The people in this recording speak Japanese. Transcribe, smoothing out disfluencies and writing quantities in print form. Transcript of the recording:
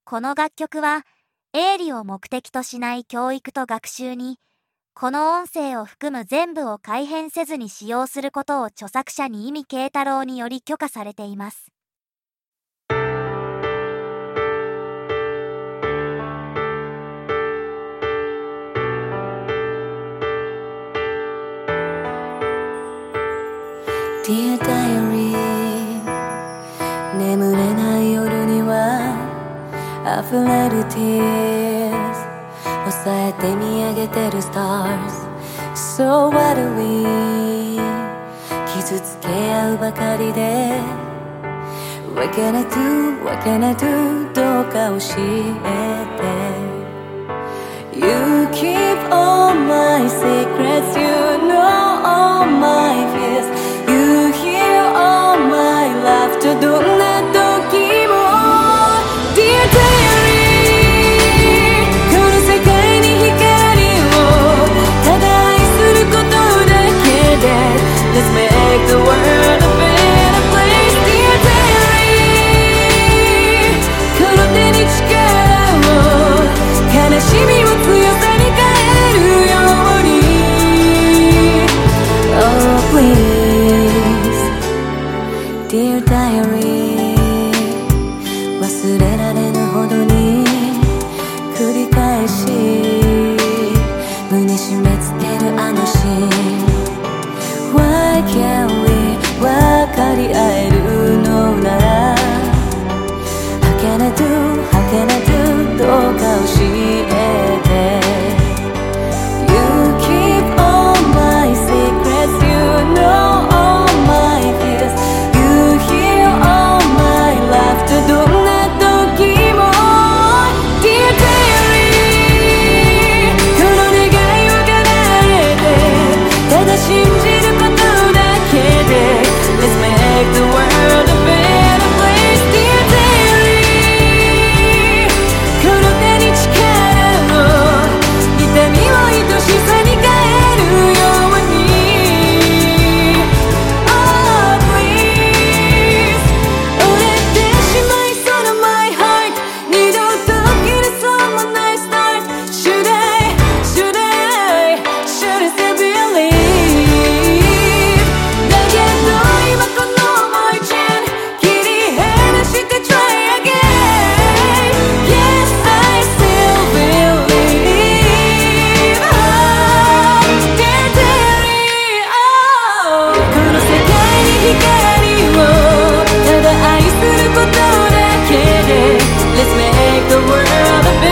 この楽曲は営利を目的としない教育と学習に、この音声を含む全部を改変せずに使用することを著作者に意味慶太郎により許可されています。 Dear Diary 眠れない夜には溢れる Tears 抑えて見上げてる Stars So what do we 傷つけ合うばかりで What can I do, what can I do どうか教えて You keep all my secrets You know all my fears You hear all my laughter どんな時も Dear Diary この世界に光をただ愛することだけで Let's make the world a better place Dear Diary この手に力を悲しみを強さに変えるように Oh please Dear Diary 忘れられぬほどに繰り返し胸締め付けるあのシーン Why can't we 分かり合えるのなら How can I do, how can I do どうか教えて You keep all my secrets You know all my fearsどんな時も Dear Diary この願いを叶えてただ信じることだけで Let's make the world a better place Dear Diary この手に力を痛みを愛しさに変えるように Oh please 折れてしまいそうな my heart 二度と切れそうもない start Should I believe だけど今この思いじゃん切り離して try again Yes I still believe Oh Dear Diary Oh この世界に光をただ愛することだけで Let's make the world a better